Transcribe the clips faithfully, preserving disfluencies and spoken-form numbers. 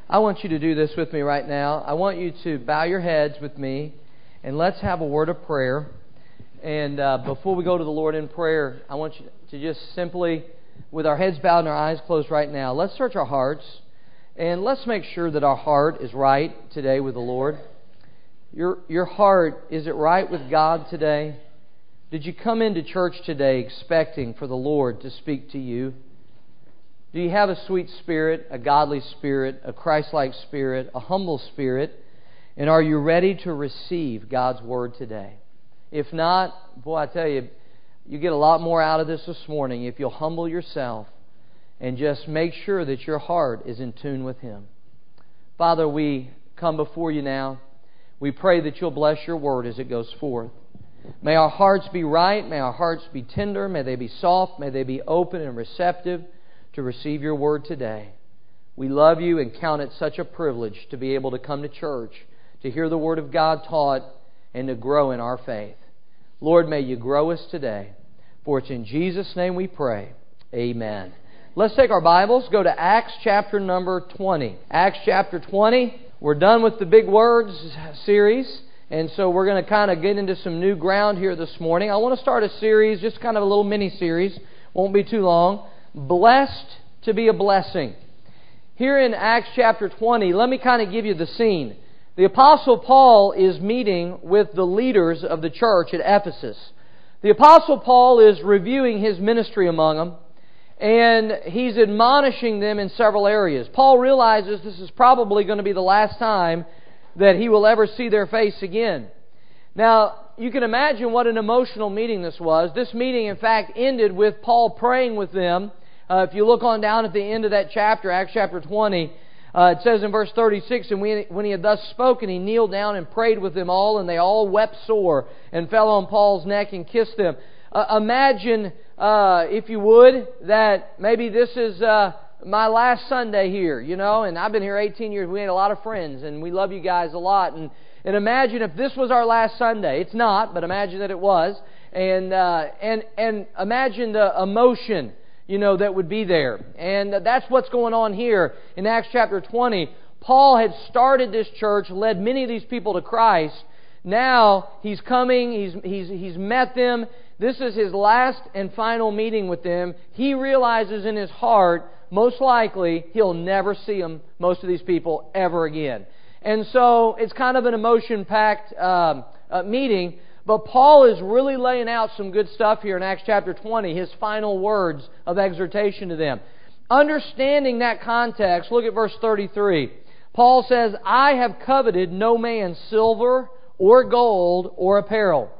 I want you to do this with me right now. I want you to bow your heads with me, and let's have a word of prayer. And uh, before we go to the Lord in prayer, I want you to just simply, with our heads bowed and our eyes closed right now, let's search our hearts, and let's make sure that our heart is right today with the Lord. Your, your heart, is it right with God today? Did you come into church today expecting for the Lord to speak to you? Do you have a sweet spirit, a godly spirit, a Christ-like spirit, a humble spirit? And are you ready to receive God's Word today? If not, boy, I tell you, you get a lot more out of this this morning if you'll humble yourself and just make sure that your heart is in tune with Him. Father, we come before you now. We pray that you'll bless your Word as it goes forth. May our hearts be right. May our hearts be tender. May they be soft. May they be open and receptive to receive your Word today. We love you and count it such a privilege to be able to come to church, to hear the Word of God taught, and to grow in our faith. Lord, may you grow us today. For it's in Jesus' name we pray. Amen. Let's take our Bibles, go to Acts chapter number twenty. Acts chapter twenty. We're done with the Big Words series. And so we're going to kind of get into some new ground here this morning. I want to start a series, just kind of a little mini-series. Won't be too long. Blessed to be a blessing. Here in Acts chapter twenty, let me kind of give you the scene. The Apostle Paul is meeting with the leaders of the church at Ephesus. The Apostle Paul is reviewing his ministry among them, and he's admonishing them in several areas. Paul realizes this is probably going to be the last time that he will ever see their face again. Now, you can imagine what an emotional meeting this was. This meeting, in fact, ended with Paul praying with them. Uh, if you look on down at the end of that chapter, Acts chapter twenty, uh, it says in verse thirty-six, And when, when he had thus spoken, he kneeled down and prayed with them all, and they all wept sore and fell on Paul's neck and kissed them. Uh, imagine, uh, if you would, that maybe this is Uh, my last Sunday here, you know, and I've been here eighteen years. We had a lot of friends, and we love you guys a lot. And, and imagine if this was our last Sunday. It's not, but imagine that it was. And uh, and and imagine the emotion, you know, that would be there. And that's what's going on here in Acts chapter twenty. Paul had started this church, led many of these people to Christ. Now he's coming. He's he's he's met them. This is his last and final meeting with them. He realizes in his heart, most likely, he'll never see them, most of these people, ever again. And so, it's kind of an emotion-packed um, uh, meeting, but Paul is really laying out some good stuff here in Acts chapter twenty, his final words of exhortation to them. Understanding that context, look at verse thirty-three. Paul says, I have coveted no man's silver or gold or apparel.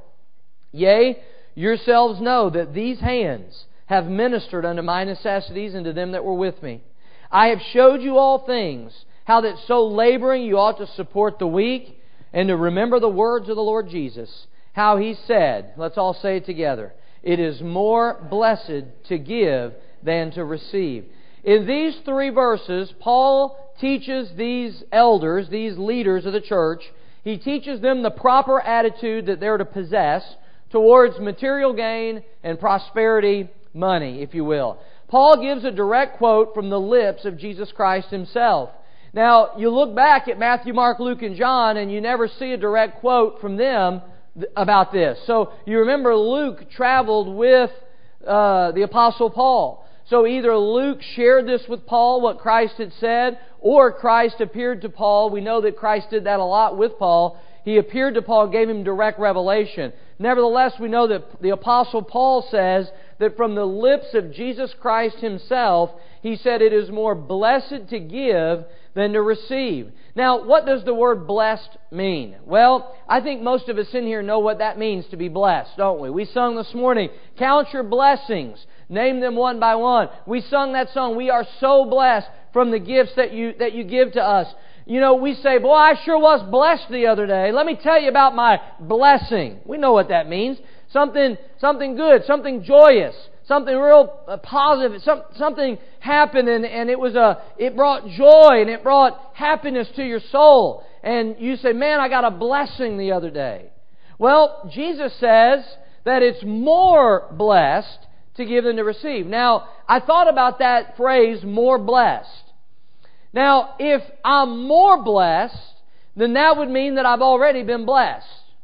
Yea, yourselves know that these hands have ministered unto my necessities and to them that were with me. I have showed you all things, how that so laboring you ought to support the weak, and to remember the words of the Lord Jesus, how He said, let's all say it together, it is more blessed to give than to receive. In these three verses, Paul teaches these elders, these leaders of the church, he teaches them the proper attitude that they're to possess towards material gain and prosperity, money, if you will. Paul gives a direct quote from the lips of Jesus Christ Himself. Now, you look back at Matthew, Mark, Luke, and John, and you never see a direct quote from them about this. So, you remember Luke traveled with uh, the Apostle Paul. So, either Luke shared this with Paul, what Christ had said, or Christ appeared to Paul. We know that Christ did that a lot with Paul. He appeared to Paul, gave him direct revelation. Nevertheless, we know that the Apostle Paul says that from the lips of Jesus Christ Himself, he said it is more blessed to give than to receive. Now, what does the word blessed mean? Well, I think most of us in here know what that means to be blessed, don't we? We sung this morning, count your blessings, name them one by one. We sung that song, we are so blessed from the gifts that you that you give to us. You know, we say, boy, I sure was blessed the other day. Let me tell you about my blessing. We know what that means. Something something good, something joyous, something real uh, positive. Some, something happened and, and it was a it brought joy and it brought happiness to your soul. And you say, man, I got a blessing the other day. Well, Jesus says that it's more blessed to give than to receive. Now, I thought about that phrase, more blessed. Now, if I'm more blessed, then that would mean that I've already been blessed.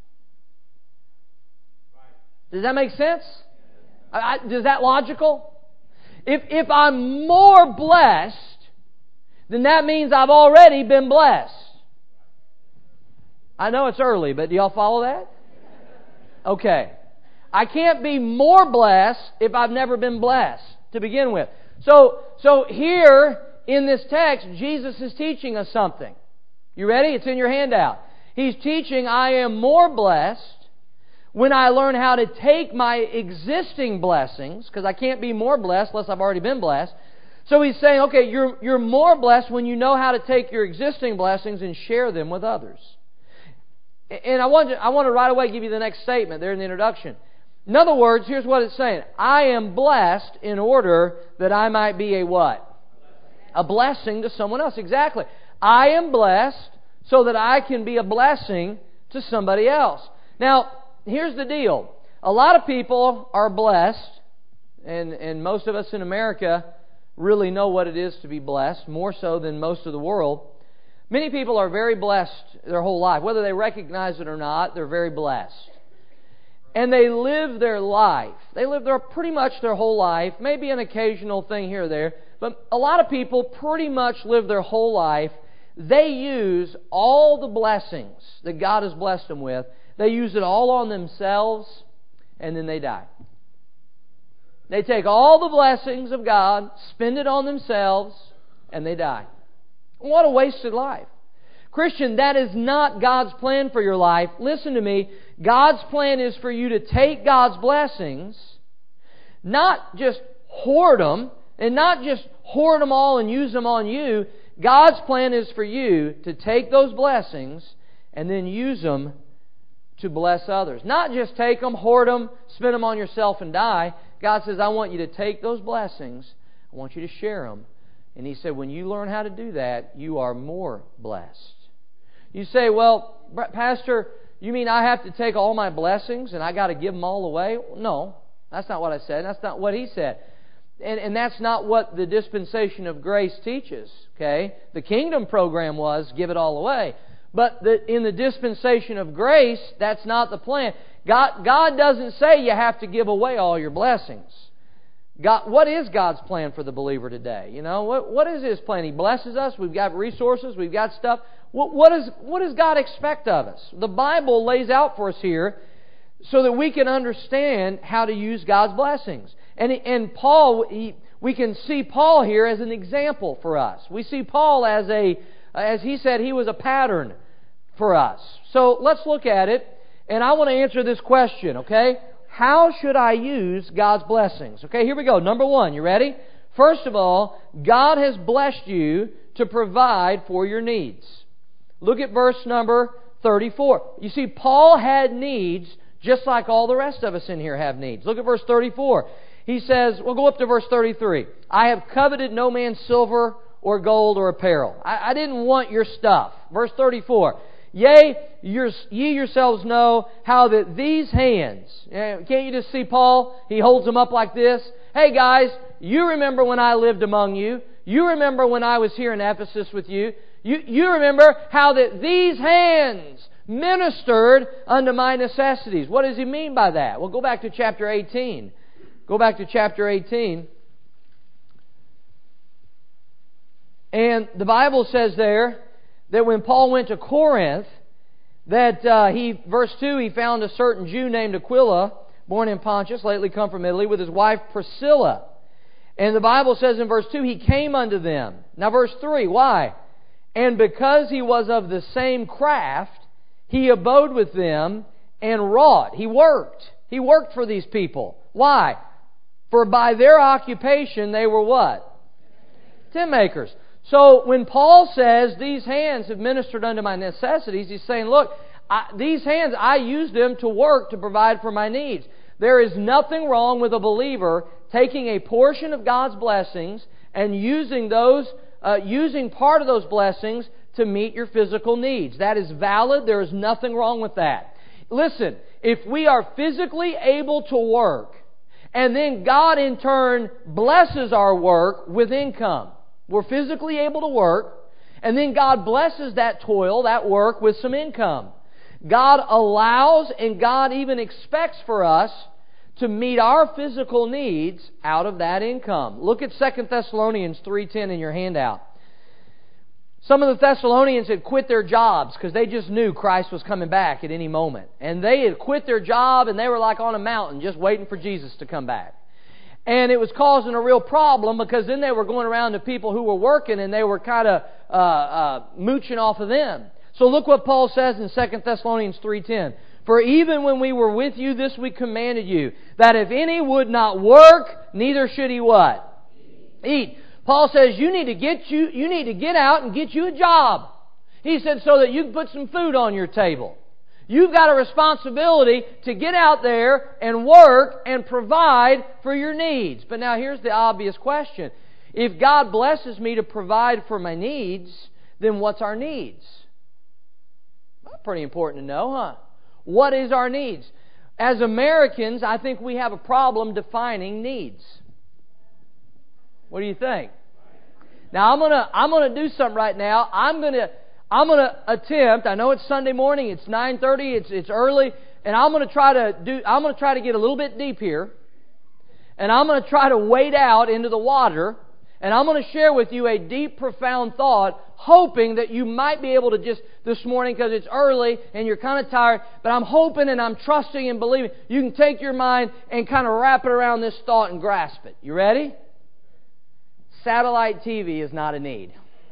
Does that make sense? I, I, is that logical? If, if I'm more blessed, then that means I've already been blessed. I know it's early, but do y'all follow that? Okay. I can't be more blessed if I've never been blessed to begin with. So, so here in this text, Jesus is teaching us something. You ready? It's in your handout. He's teaching I am more blessed when I learn how to take my existing blessings, because I can't be more blessed unless I've already been blessed. So he's saying, okay, you're, you're more blessed when you know how to take your existing blessings and share them with others. And I want to, I want to right away give you the next statement there in the introduction. In other words, here's what it's saying. I am blessed in order that I might be a what? A blessing to someone else. Exactly. I am blessed so that I can be a blessing to somebody else. Now, here's the deal. A lot of people are blessed, and, and most of us in America really know what it is to be blessed, more so than most of the world. Many people are very blessed their whole life. Whether they recognize it or not, they're very blessed. And they live their life. They live their pretty much their whole life, maybe an occasional thing here or there, but a lot of people pretty much live their whole life. They use all the blessings that God has blessed them with. They use it all on themselves, and then they die. They take all the blessings of God, spend it on themselves, and they die. What a wasted life. Christian, that is not God's plan for your life. Listen to me. God's plan is for you to take God's blessings, not just hoard them, and not just hoard them all and use them on you. God's plan is for you to take those blessings and then use them to bless others. Not just take them, hoard them, spend them on yourself and die. God says, I want you to take those blessings. I want you to share them. And He said, when you learn how to do that, you are more blessed. You say, well, Pastor, you mean I have to take all my blessings and I got to give them all away? No, that's not what I said. That's not what He said. And, and that's not what the dispensation of grace teaches. Okay, the kingdom program was give it all away. But the, in the dispensation of grace, that's not the plan. God, God doesn't say you have to give away all your blessings. God, what is God's plan for the believer today? You know, what, what is His plan? He blesses us. We've got resources. We've got stuff. What, what, is, what does God expect of us? The Bible lays out for us here so that we can understand how to use God's blessings. And, and Paul, he, we can see Paul here as an example for us. We see Paul as a, as he said, he was a pattern for us. So let's look at it. And I want to answer this question, okay? How should I use God's blessings? Okay, here we go. Number one, you ready? First of all, God has blessed you to provide for your needs. Look at verse number thirty-four. You see, Paul had needs just like all the rest of us in here have needs. Look at verse thirty-four. He says, we'll go up to verse thirty-three. I have coveted no man's silver or gold or apparel. I, I didn't want your stuff. Verse thirty-four. Yea, your, ye yourselves know how that these hands... Can't you just see Paul? He holds them up like this. Hey guys, you remember when I lived among you. You remember when I was here in Ephesus with you. You, you remember how that these hands ministered unto my necessities. What does he mean by that? Well, go back to chapter eighteen. Go back to chapter eighteen. And the Bible says there that when Paul went to Corinth, that uh, he, verse two, he found a certain Jew named Aquila, born in Pontus, lately come from Italy, with his wife Priscilla. And the Bible says in verse two, he came unto them. Now verse three, why? And because he was of the same craft, he abode with them and wrought. He worked. He worked for these people. Why? For by their occupation they were what? Tent makers. So when Paul says, these hands have ministered unto my necessities, he's saying, look, I, these hands, I use them to work to provide for my needs. There is nothing wrong with a believer taking a portion of God's blessings and using those, uh, using part of those blessings to meet your physical needs. That is valid. There is nothing wrong with that. Listen, if we are physically able to work, and then God in turn blesses our work with income, We're physically able to work, and then God blesses that toil, that work, with some income. God allows and God even expects for us to meet our physical needs out of that income. Look at Second Thessalonians three ten in your handout. Some of the Thessalonians had quit their jobs because they just knew Christ was coming back at any moment. And they had quit their job and they were like on a mountain just waiting for Jesus to come back. And it was causing a real problem because then they were going around to people who were working and they were kind of uh, uh, mooching off of them. So look what Paul says in Second Thessalonians three ten. For even when we were with you, this we commanded you, that if any would not work, neither should he what? Eat. Paul says you need to get you you need to get out and get you a job. He said so that you can put some food on your table. You've got a responsibility to get out there and work and provide for your needs. But now here's the obvious question. If God blesses me to provide for my needs, then what's our needs? Well, pretty important to know, huh? What is our needs? As Americans, I think we have a problem defining needs. What do you think? Now I'm gonna I'm gonna do something right now. I'm gonna I'm gonna attempt. I know it's Sunday morning. It's nine thirty. It's it's early, and I'm gonna try to do. I'm gonna try to get a little bit deep here, and I'm gonna try to wade out into the water, and I'm gonna share with you a deep, profound thought, hoping that you might be able to just this morning because it's early and you're kind of tired. But I'm hoping and I'm trusting and believing you can take your mind and kind of wrap it around this thought and grasp it. You ready? Satellite T V is not a need.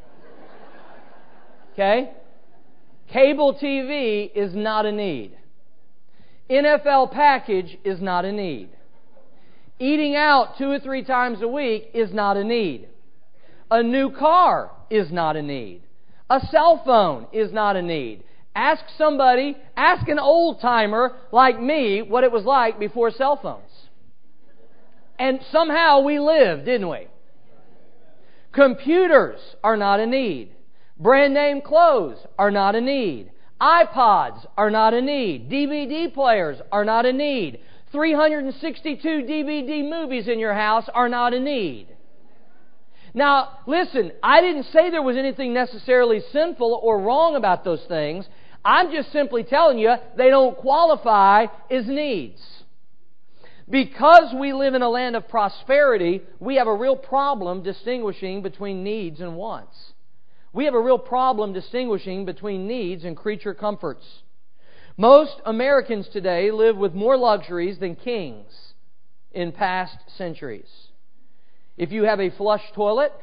Okay? Cable T V is not a need. N F L package is not a need. Eating out two or three times a week is not a need. A new car is not a need. A cell phone is not a need. Ask somebody, ask an old-timer like me what it was like before cell phones. And somehow we lived, didn't we? Computers are not a need. Brand name clothes are not a need. iPods are not a need. D V D players are not a need. three hundred sixty-two D V D movies in your house are not a need. Now, listen, I didn't say there was anything necessarily sinful or wrong about those things. I'm just simply telling you they don't qualify as needs. Because we live in a land of prosperity, we have a real problem distinguishing between needs and wants. We have a real problem distinguishing between needs and creature comforts. Most Americans today live with more luxuries than kings in past centuries. If you have a flush toilet,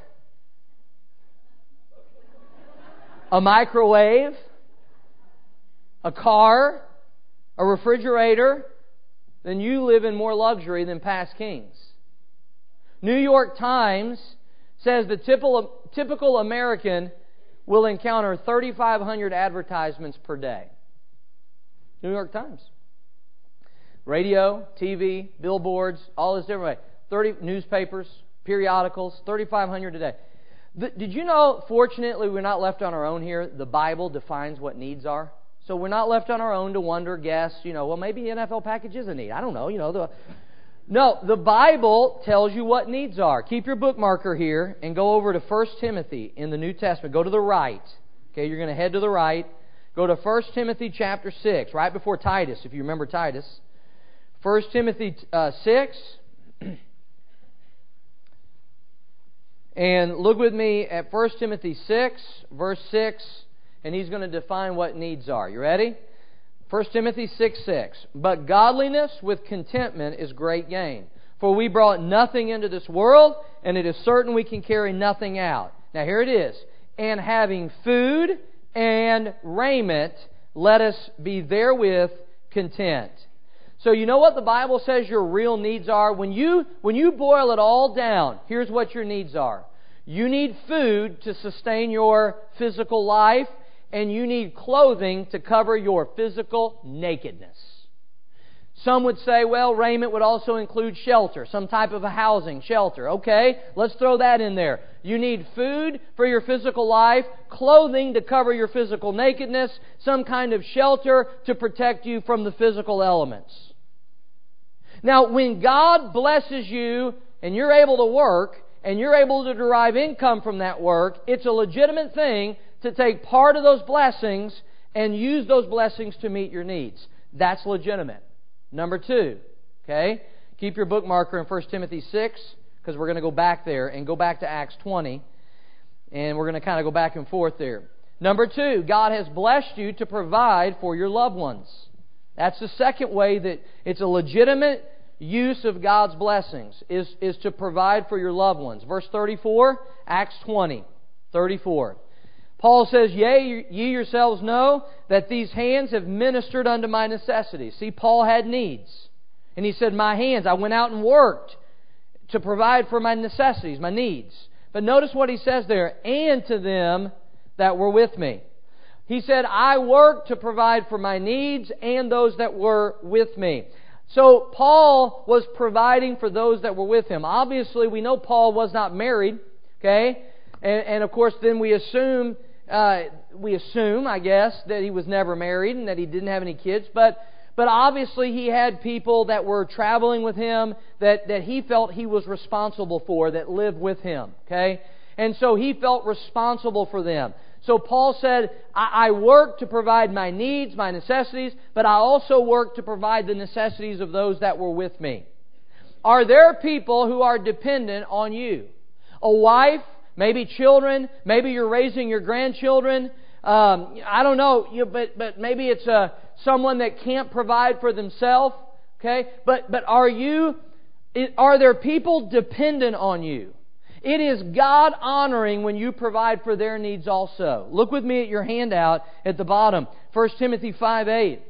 a microwave, a car, a refrigerator, then you live in more luxury than past kings. New York Times says the typical, typical American will encounter three thousand five hundred advertisements per day. New York Times. Radio, T V, billboards, all this different way. thirty newspapers, periodicals, three thousand five hundred a day. The, did you know, fortunately, we're not left on our own here. The Bible defines what needs are. So we're not left on our own to wonder, guess, you know, well, maybe N F L package is a need. I don't know, you know. The, no, the Bible tells you what needs are. Keep your bookmarker here and go over to First Timothy in the New Testament. Go to the right. Okay, you're going to head to the right. Go to First Timothy chapter six, right before Titus, if you remember Titus. First Timothy uh, six. And look with me at First Timothy six, verse six. And he's going to define what needs are. You ready? First Timothy six six. But godliness with contentment is great gain. For we brought nothing into this world, and it is certain we can carry nothing out. Now here it is. And having food and raiment, let us be therewith content. So you know what the Bible says your real needs are? When you, when you boil it all down, here's what your needs are. You need food to sustain your physical life, and you need clothing to cover your physical nakedness. Some would say, well, raiment would also include shelter, some type of a housing, shelter. Okay, let's throw that in there. You need food for your physical life, clothing to cover your physical nakedness, some kind of shelter to protect you from the physical elements. Now, when God blesses you and you're able to work and you're able to derive income from that work, it's a legitimate thing to take part of those blessings and use those blessings to meet your needs. That's legitimate. Number two, okay? Keep your bookmarker in First Timothy six, because we're going to go back there and go back to Acts twenty. And we're going to kind of go back and forth there. Number two, God has blessed you to provide for your loved ones. That's the second way that it's a legitimate use of God's blessings, is, is to provide for your loved ones. Verse thirty-four, Acts twenty, thirty-four. Paul says, Yea, ye yourselves know that these hands have ministered unto my necessities. See, Paul had needs. And he said, my hands, I went out and worked to provide for my necessities, my needs. But notice what he says there, and to them that were with me. He said, I worked to provide for my needs and those that were with me. So Paul was providing for those that were with him. Obviously, we know Paul was not married, okay? And, and of course, then we assume, uh, we assume, I guess, that he was never married and that he didn't have any kids. But But obviously he had people that were traveling with him that, that he felt he was responsible for, that lived with him. Okay? And so he felt responsible for them. So Paul said, I, I work to provide my needs, my necessities, but I also work to provide the necessities of those that were with me. Are there people who are dependent on you? A wife, maybe children, maybe you're raising your grandchildren. Um, I don't know, you, but, but maybe it's a... someone that can't provide for themselves, okay? But but are you, are there people dependent on you? It is God honoring when you provide for their needs also. Look with me at your handout at the bottom, First Timothy five eight.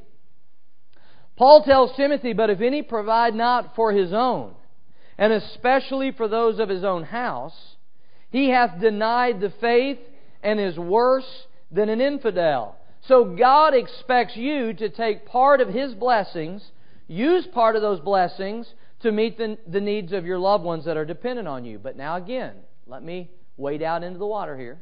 Paul tells Timothy, but if any provide not for his own, and especially for those of his own house, he hath denied the faith and is worse than an infidel. So God expects you to take part of His blessings, use part of those blessings to meet the, the needs of your loved ones that are dependent on you. But now again, let me wade out into the water here.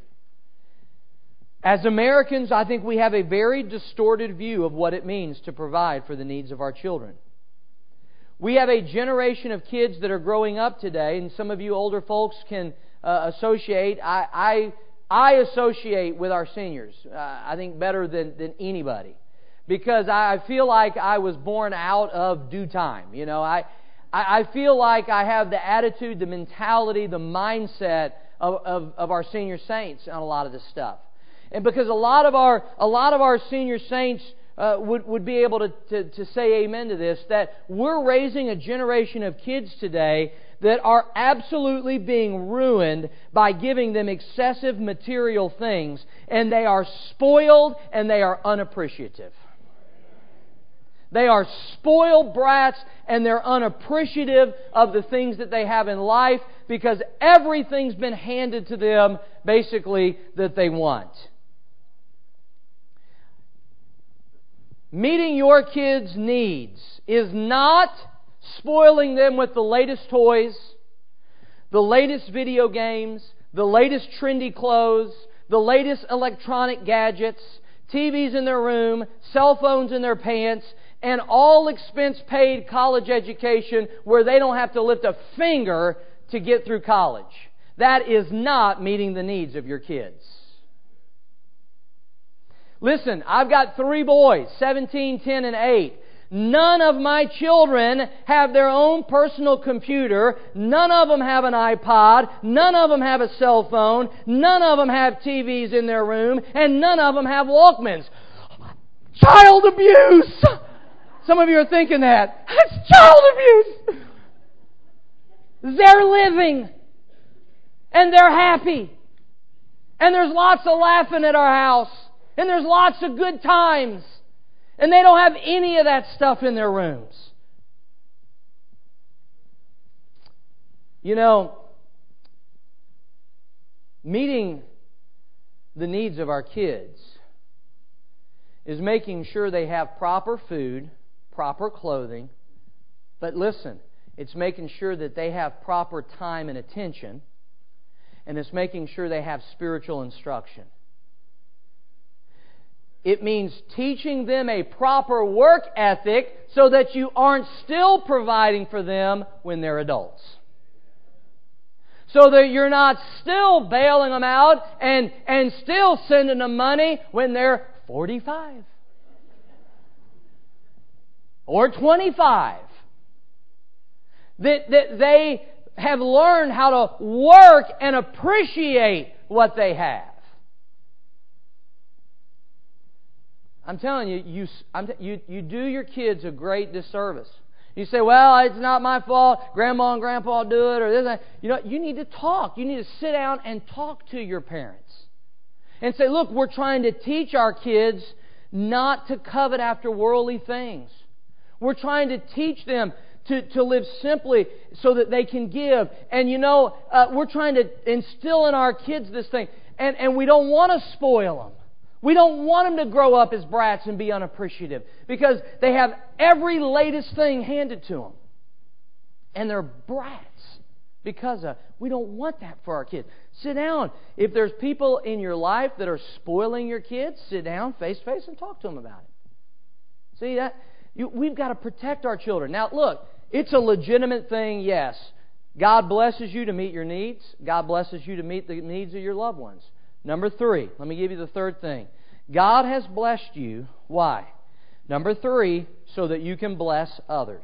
As Americans, I think we have a very distorted view of what it means to provide for the needs of our children. We have a generation of kids that are growing up today, and some of you older folks can uh, associate. I... I I associate with our seniors, uh, I think better than, than anybody, because I feel like I was born out of due time. You know, I, I feel like I have the attitude, the mentality, the mindset of, of, of our senior saints on a lot of this stuff. And because a lot of our a lot of our senior saints uh, would, would be able to, to, to say amen to this, that we're raising a generation of kids today that are absolutely being ruined by giving them excessive material things, and they are spoiled and they are unappreciative. They are spoiled brats and they're unappreciative of the things that they have in life because everything's been handed to them basically that they want. Meeting your kids' needs is not spoiling them with the latest toys, the latest video games, the latest trendy clothes, the latest electronic gadgets, T Vs in their room, cell phones in their pants, and all expense paid college education where they don't have to lift a finger to get through college. That is not meeting the needs of your kids. Listen, I've got three boys, seventeen, ten, and eight. None of my children have their own personal computer. None of them have an iPod. None of them have a cell phone. None of them have T Vs in their room. And none of them have Walkmans. Child abuse! Some of you are thinking that. That's child abuse! They're living. And they're happy. And there's lots of laughing at our house. And there's lots of good times. And they don't have any of that stuff in their rooms. You know, meeting the needs of our kids is making sure they have proper food, proper clothing. But listen, it's making sure that they have proper time and attention. And it's making sure they have spiritual instruction. It means teaching them a proper work ethic so that you aren't still providing for them when they're adults. so that you're not still bailing them out and, and still sending them money when they're forty-five or twenty-five. That, that they have learned how to work and appreciate what they have. I'm telling you, you, I'm t- you, you do your kids a great disservice. You say, well, it's not my fault. Grandma and Grandpa do it, or this. And you know, you need to talk. You need to sit down and talk to your parents and say, look, we're trying to teach our kids not to covet after worldly things. We're trying to teach them to, to live simply so that they can give. And you know, uh, we're trying to instill in our kids this thing, and and we don't want to spoil them. We don't want them to grow up as brats and be unappreciative because they have every latest thing handed to them. And they're brats because of, we don't want that for our kids. Sit down. If there's people in your life that are spoiling your kids, sit down face to face and talk to them about it. See that? You, we've got to protect our children. Now look, it's a legitimate thing, yes. God blesses you to meet your needs. God blesses you to meet the needs of your loved ones. Number three, let me give you the third thing. God has blessed you. Why? Number three, so that you can bless others.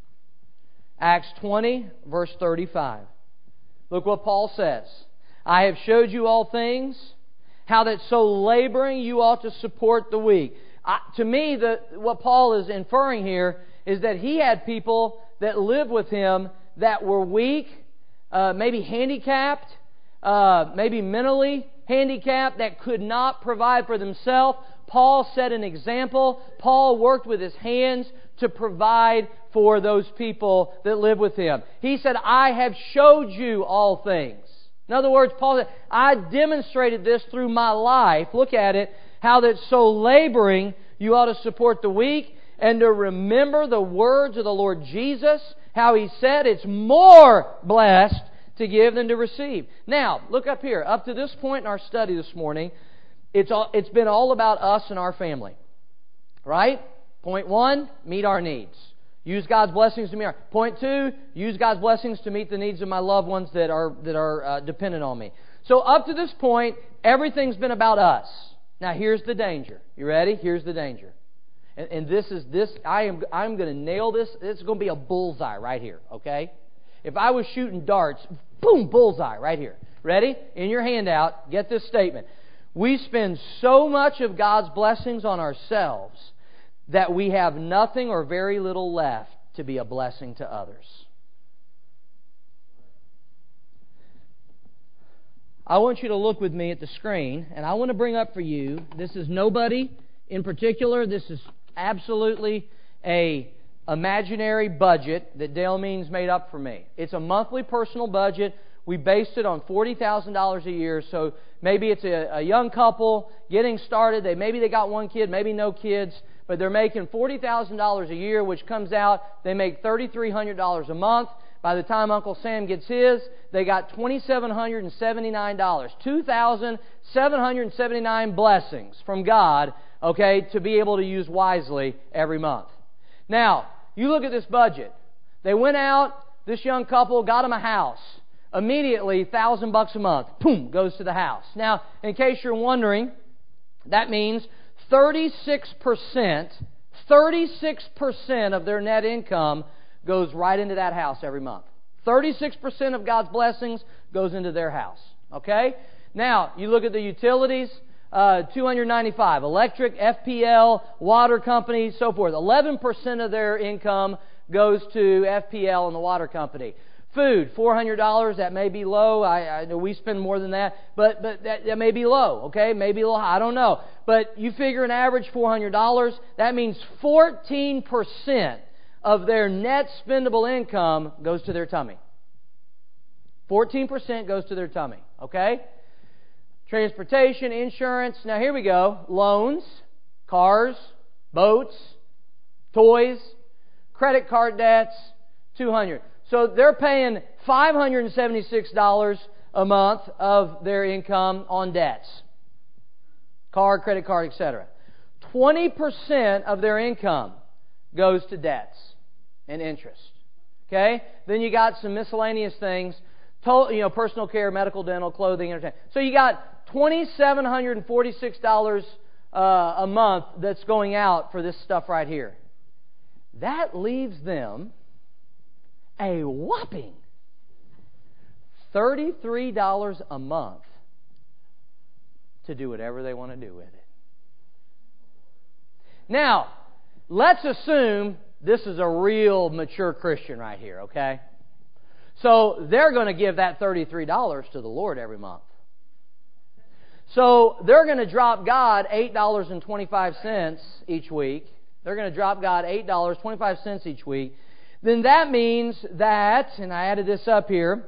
Acts twenty, verse thirty-five. Look what Paul says. I have showed you all things, how that so laboring you ought to support the weak. I, to me, the, what Paul is inferring here is that he had people that lived with him that were weak, uh, maybe handicapped, uh, maybe mentally handicapped, that could not provide for themselves. Paul set an example. Paul worked with his hands to provide for those people that live with him. He said, I have showed you all things. In other words, Paul said, I demonstrated this through my life. Look at it. How that so laboring you ought to support the weak and to remember the words of the Lord Jesus. How He said it's more blessed to give than to receive. Now, look up here. Up to this point in our study this morning, it's all, it's been all about us and our family. Right? Point one, meet our needs. Use God's blessings to meet our... Point two, use God's blessings to meet the needs of my loved ones that are that are uh, dependent on me. So up to this point, everything's been about us. Now here's the danger. You ready? Here's the danger. And, and this is this. I am I'm going to nail this. It's going to be a bullseye right here. Okay? If I was shooting darts, boom, bullseye right here. Ready? In your handout, get this statement. We spend so much of God's blessings on ourselves that we have nothing or very little left to be a blessing to others. I want you to look with me at the screen, and I want to bring up for you, this is nobody in particular, this is absolutely a imaginary budget that Dale Means made up for me. It's a monthly personal budget. We based it on forty thousand dollars a year, so maybe it's a, a young couple getting started. They Maybe they got one kid, maybe no kids, but they're making forty thousand dollars a year, which comes out, they make three thousand three hundred dollars a month. By the time Uncle Sam gets his, they got two thousand seven hundred seventy-nine dollars. two thousand seven hundred seventy-nine blessings from God, okay, to be able to use wisely every month. Now, you look at this budget. They went out, this young couple got them a house. Immediately, one thousand bucks a month, boom, goes to the house. Now, in case you're wondering, that means thirty-six percent, thirty-six percent of their net income goes right into that house every month. thirty-six percent of God's blessings goes into their house. Okay? Now, you look at the utilities, uh, two hundred ninety-five dollars. Electric, F P L, water companies, so forth. eleven percent of their income goes to F P L and the water company. Food, four hundred dollars, that may be low. I, I know we spend more than that, but but that, that may be low, okay? Maybe a little high, I don't know. But you figure an average four hundred dollars, that means fourteen percent of their net spendable income goes to their tummy. fourteen percent goes to their tummy, okay? Transportation, insurance, now here we go. Loans, cars, boats, toys, credit card debts, two hundred dollars. So they're paying five hundred seventy-six dollars a month of their income on debts. Car, credit card, et cetera. twenty percent of their income goes to debts and interest. Okay? Then you got some miscellaneous things. to, you know, personal care, medical, dental, clothing, entertainment. So you got two thousand seven hundred forty-six dollars uh, a month that's going out for this stuff right here. That leaves them a whopping thirty-three dollars a month to do whatever they want to do with it. Now, let's assume this is a real mature Christian right here, okay? So they're going to give that thirty-three dollars to the Lord every month. So they're going to drop God eight dollars and twenty-five cents each week. They're going to drop God eight dollars and twenty-five cents each week. Then that means that, and I added this up here,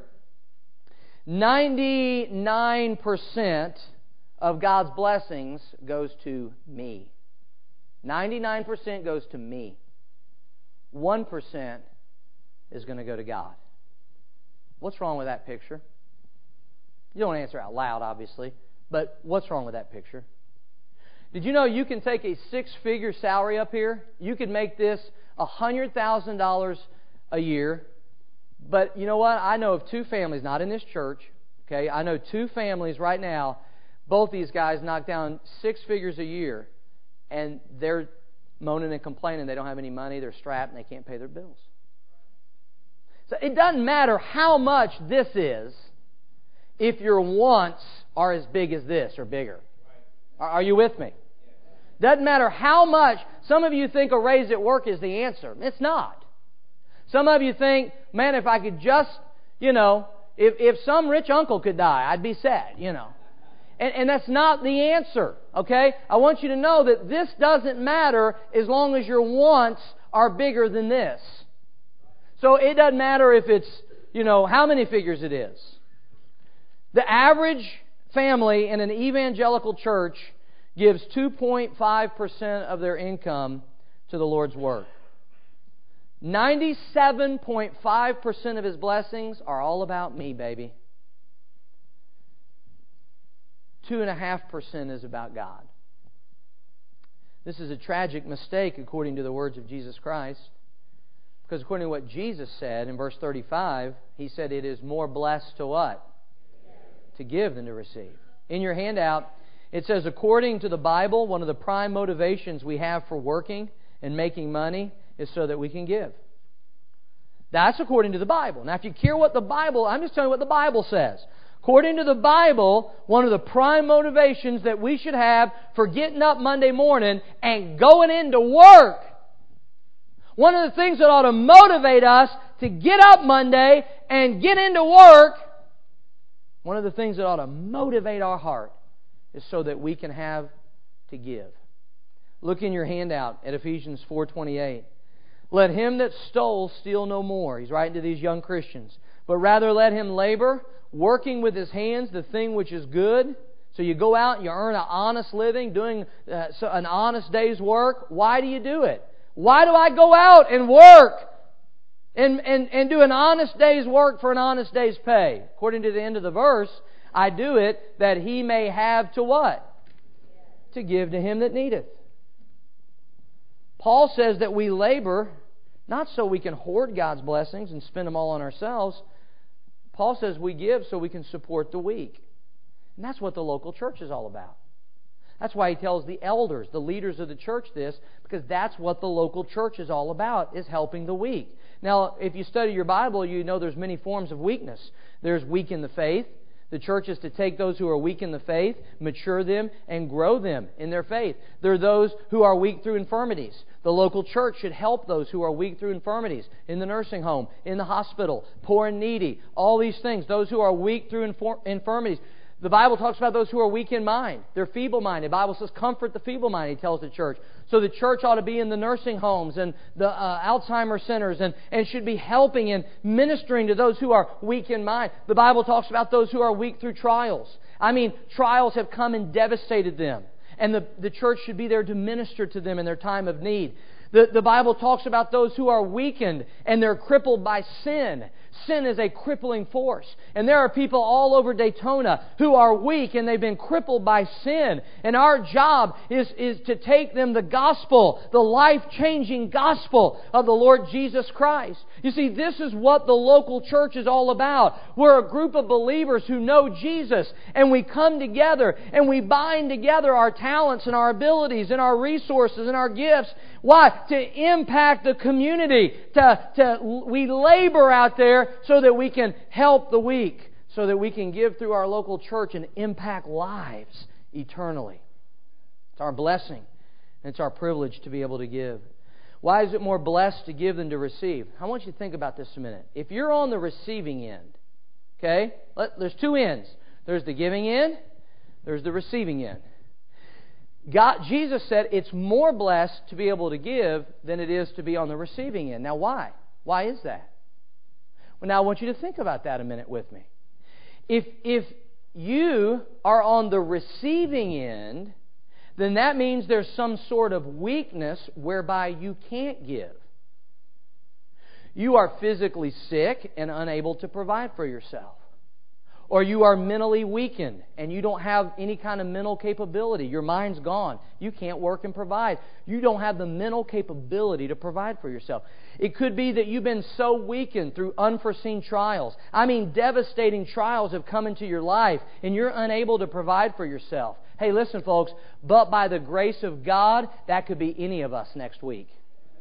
ninety-nine percent of God's blessings goes to me. ninety-nine percent goes to me. one percent is going to go to God. What's wrong with that picture? You don't answer out loud, obviously, but what's wrong with that picture? Did you know you can take a six-figure salary up here? You could make this one hundred thousand dollars a year. But you know what? I know of two families, not in this church, okay? I know two families right now, both these guys knock down six figures a year, and they're moaning and complaining they don't have any money, they're strapped, and they can't pay their bills. So it doesn't matter how much this is if your wants are as big as this or bigger. Are you with me? Doesn't matter how much. Some of you think a raise at work is the answer. It's not. Some of you think, man, if I could just, you know, if, if some rich uncle could die, I'd be sad, you know. And, and that's not the answer, okay? I want you to know that this doesn't matter as long as your wants are bigger than this. So it doesn't matter if it's, you know, how many figures it is. The average family in an evangelical church gives two point five percent of their income to the Lord's work. ninety-seven point five percent of His blessings are all about me, baby. two point five percent is about God. This is a tragic mistake according to the words of Jesus Christ. Because according to what Jesus said in verse thirty-five, He said it is more blessed to what? To give than to receive. In your handout, it says, according to the Bible, one of the prime motivations we have for working and making money is so that we can give. That's according to the Bible. Now, if you care what the Bible, I'm just telling you what the Bible says. According to the Bible, one of the prime motivations that we should have for getting up Monday morning and going into work, one of the things that ought to motivate us to get up Monday and get into work, one of the things that ought to motivate our heart is so that we can have to give. Look in your handout at Ephesians four twenty-eight. Let him that stole steal no more. He's writing to these young Christians. But rather let him labor, working with his hands the thing which is good. So you go out and you earn an honest living, doing uh, an honest day's work. Why do you do it? Why do I go out and work and, and, and do an honest day's work for an honest day's pay? According to the end of the verse, I do it that he may have to what? To give to him that needeth. Paul says that we labor not so we can hoard God's blessings and spend them all on ourselves. Paul says we give so we can support the weak. And that's what the local church is all about. That's why he tells the elders, the leaders of the church this, because that's what the local church is all about, is helping the weak. Now, if you study your Bible, you know there's many forms of weakness. There's weak in the faith. The church is to take those who are weak in the faith, mature them, and grow them in their faith. There are those who are weak through infirmities. The local church should help those who are weak through infirmities, in the nursing home, in the hospital, poor and needy, all these things. Those who are weak through infor- infirmities. The Bible talks about those who are weak in mind. They're feeble-minded. The Bible says, comfort the feeble-minded, he tells the church. So the church ought to be in the nursing homes and the uh, Alzheimer's centers and, and should be helping and ministering to those who are weak in mind. The Bible talks about those who are weak through trials. I mean, trials have come and devastated them. And the, the church should be there to minister to them in their time of need. The, the Bible talks about those who are weakened and they're crippled by sin. Sin is a crippling force. And there are people all over Daytona who are weak and they've been crippled by sin. And our job is, is to take them the gospel, the life-changing gospel of the Lord Jesus Christ. You see, this is what the local church is all about. We're a group of believers who know Jesus, and we come together and we bind together our talents and our abilities and our resources and our gifts. Why? To impact the community. To, to, we labor out there so that we can help the weak, so that we can give through our local church and impact lives eternally. It's our blessing, and it's our privilege to be able to give. Why is it more blessed to give than to receive? I want you to think about this a minute. If you're on the receiving end, okay, let, there's two ends. There's the giving end, there's the receiving end. God, Jesus said it's more blessed to be able to give than it is to be on the receiving end. Now why? Why is that? Well, now I want you to think about that a minute with me. If, if you are on the receiving end, then that means there's some sort of weakness whereby you can't give. You are physically sick and unable to provide for yourself. Or you are mentally weakened and you don't have any kind of mental capability. Your mind's gone. You can't work and provide. You don't have the mental capability to provide for yourself. It could be that you've been so weakened through unforeseen trials. I mean, devastating trials have come into your life and you're unable to provide for yourself. Hey, listen, folks, but by the grace of God, that could be any of us next week.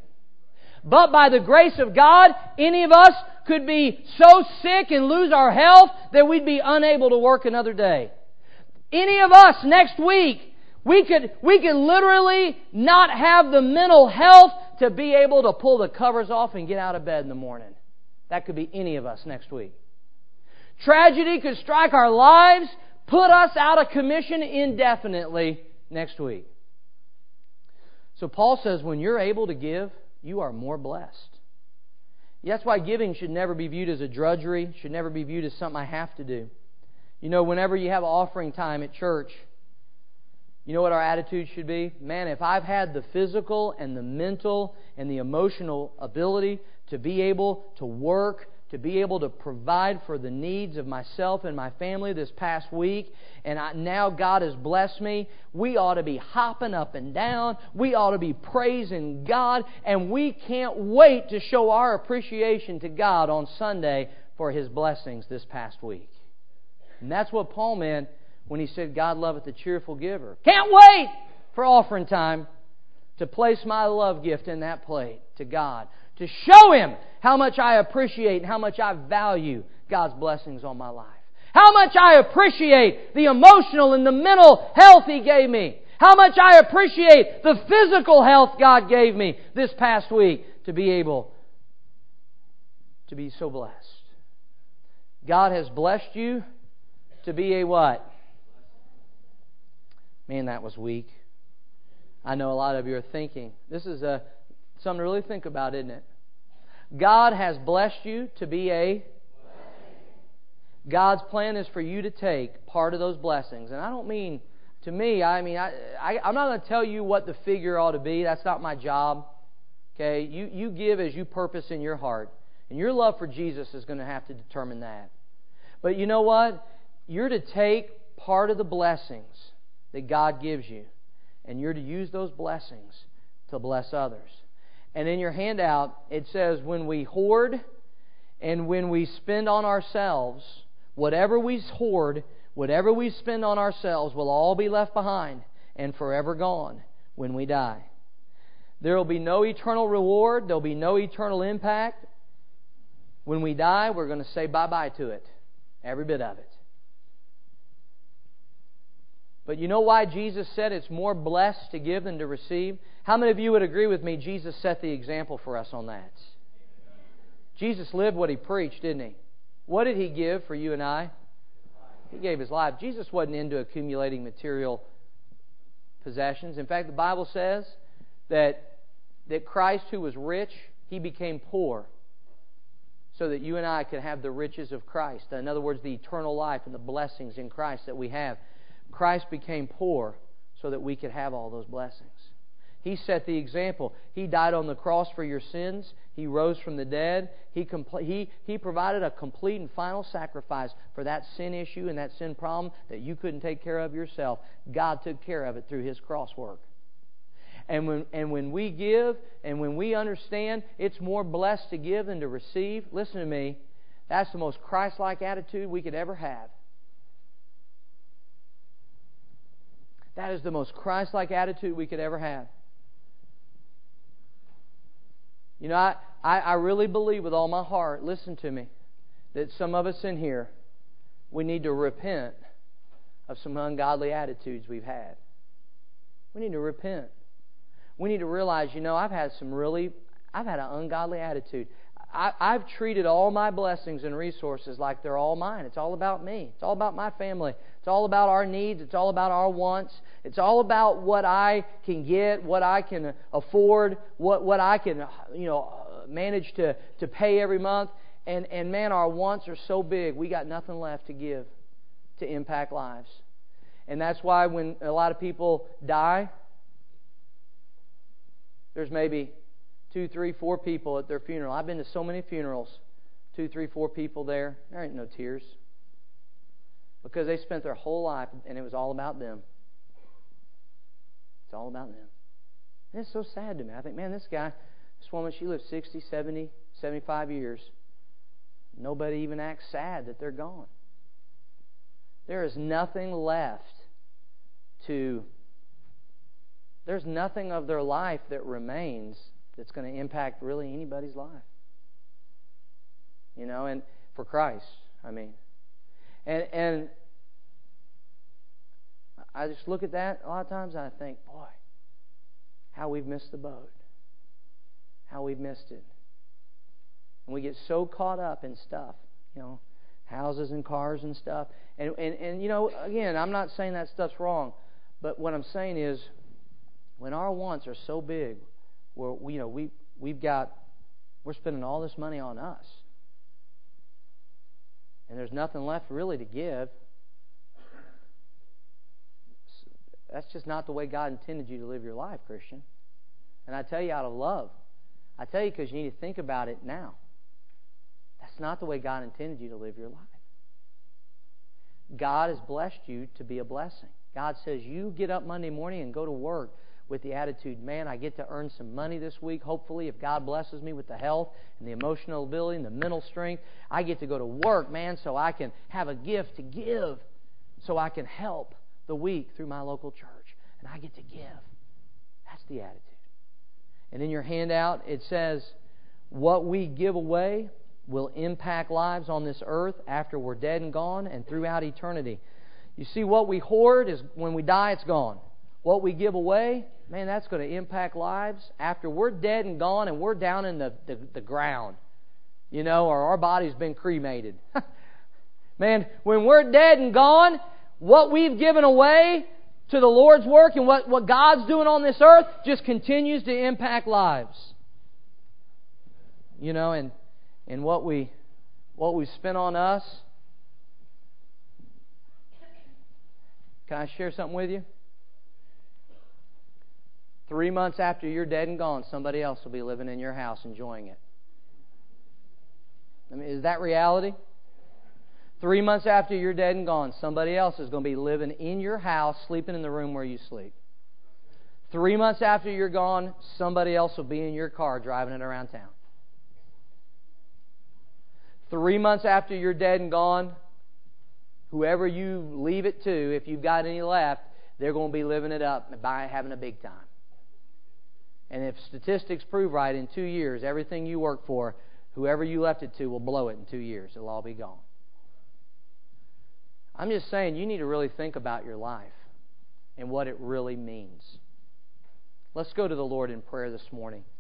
But by the grace of God, any of us could be so sick and lose our health that we'd be unable to work another day. Any of us next week, we could, we could literally not have the mental health to be able to pull the covers off and get out of bed in the morning. That could be any of us next week. Tragedy could strike our lives, put us out of commission indefinitely next week. So Paul says when you're able to give, you are more blessed. That's why giving should never be viewed as a drudgery, should never be viewed as something I have to do. You know, whenever you have offering time at church, you know what our attitude should be? Man, if I've had the physical and the mental and the emotional ability to be able to work, to be able to provide for the needs of myself and my family this past week, and I, now God has blessed me, we ought to be hopping up and down. We ought to be praising God, and we can't wait to show our appreciation to God on Sunday for His blessings this past week. And that's what Paul meant when he said, God loveth a cheerful giver. Can't wait for offering time to place my love gift in that plate to God, to show Him how much I appreciate and how much I value God's blessings on my life. How much I appreciate the emotional and the mental health He gave me. How much I appreciate the physical health God gave me this past week to be able to be so blessed. God has blessed you to be a what? Man, that was weak. I know a lot of you are thinking. This is a something to really think about, isn't it? God has blessed you to be a... God's plan is for you to take part of those blessings. And I don't mean, to me, I mean, I, I, I'm not going to tell you what the figure ought to be. That's not my job. Okay? You, you give as you purpose in your heart. And your love for Jesus is going to have to determine that. But you know what? You're to take part of the blessings that God gives you. And you're to use those blessings to bless others. And in your handout, it says when we hoard and when we spend on ourselves, whatever we hoard, whatever we spend on ourselves will all be left behind and forever gone when we die. There will be no eternal reward. There will be no eternal impact. When we die, we're going to say bye-bye to it. Every bit of it. But you know why Jesus said it's more blessed to give than to receive? How many of you would agree with me Jesus set the example for us on that? Jesus lived what He preached, didn't He? What did He give for you and I? He gave His life. Jesus wasn't into accumulating material possessions. In fact, the Bible says that, that Christ, who was rich, He became poor so that you and I could have the riches of Christ. In other words, the eternal life and the blessings in Christ that we have. Christ became poor so that we could have all those blessings. He set the example. He died on the cross for your sins. He rose from the dead. He, compl- he, he provided a complete and final sacrifice for that sin issue and that sin problem that you couldn't take care of yourself. God took care of it through His cross work. And when, and when we give and when we understand it's more blessed to give than to receive, listen to me, that's the most Christ-like attitude we could ever have. That is the most Christ-like attitude we could ever have. You know, I, I, I really believe with all my heart, listen to me, that some of us in here, we need to repent of some ungodly attitudes we've had. We need to repent. We need to realize, you know, I've had some really, I've had an ungodly attitude. I, I've treated all my blessings and resources like they're all mine. It's all about me. It's all about my family. It's all about our needs. It's all about our wants. It's all about what I can get, what I can afford, what, what I can, you know, manage to, to pay every month. And, and man, our wants are so big, we got nothing left to give to impact lives. And that's why when a lot of people die, there's maybe two, three, four people at their funeral. I've been to so many funerals. Two, three, four people there. There ain't no tears. Because they spent their whole life and it was all about them. It's all about them. And it's so sad to me. I think, man, this guy, this woman, she lived sixty, seventy, seventy-five years. Nobody even acts sad that they're gone. There is nothing left to... There's nothing of their life that remains that's going to impact really anybody's life. You know, and for Christ, I mean. And and I just look at that a lot of times and I think, boy, how we've missed the boat. How we've missed it. And we get so caught up in stuff, you know, houses and cars and stuff. And, and, and you know, again, I'm not saying that stuff's wrong. But what I'm saying is, when our wants are so big, where we, you know, we we've got, we're spending all this money on us, and there's nothing left really to give. That's just not the way God intended you to live your life, Christian. And I tell you out of love. I tell you because you need to think about it now. That's not the way God intended you to live your life. God has blessed you to be a blessing. God says you get up Monday morning and go to work with the attitude, man, I get to earn some money this week. Hopefully, if God blesses me with the health and the emotional ability and the mental strength, I get to go to work, man, so I can have a gift to give, so I can help the weak through my local church. And I get to give. That's the attitude. And in your handout, it says, what we give away will impact lives on this earth after we're dead and gone and throughout eternity. You see, what we hoard is when we die, it's gone. What we give away, man, that's going to impact lives after we're dead and gone and we're down in the, the, the ground, you know, or our body's been cremated. Man, when we're dead and gone, what we've given away to the Lord's work and what, what God's doing on this earth just continues to impact lives. You know, and and what we what we spent on us. Can I share something with you? Three months after you're dead and gone, somebody else will be living in your house enjoying it. I mean, is that reality? Three months after you're dead and gone, somebody else is going to be living in your house, sleeping in the room where you sleep. Three months after you're gone, somebody else will be in your car driving it around town. Three months after you're dead and gone, whoever you leave it to, if you've got any left, they're going to be living it up by having a big time. And if statistics prove right, in two years, everything you work for, whoever you left it to will blow it in two years. It'll all be gone. I'm just saying, you need to really think about your life and what it really means. Let's go to the Lord in prayer this morning.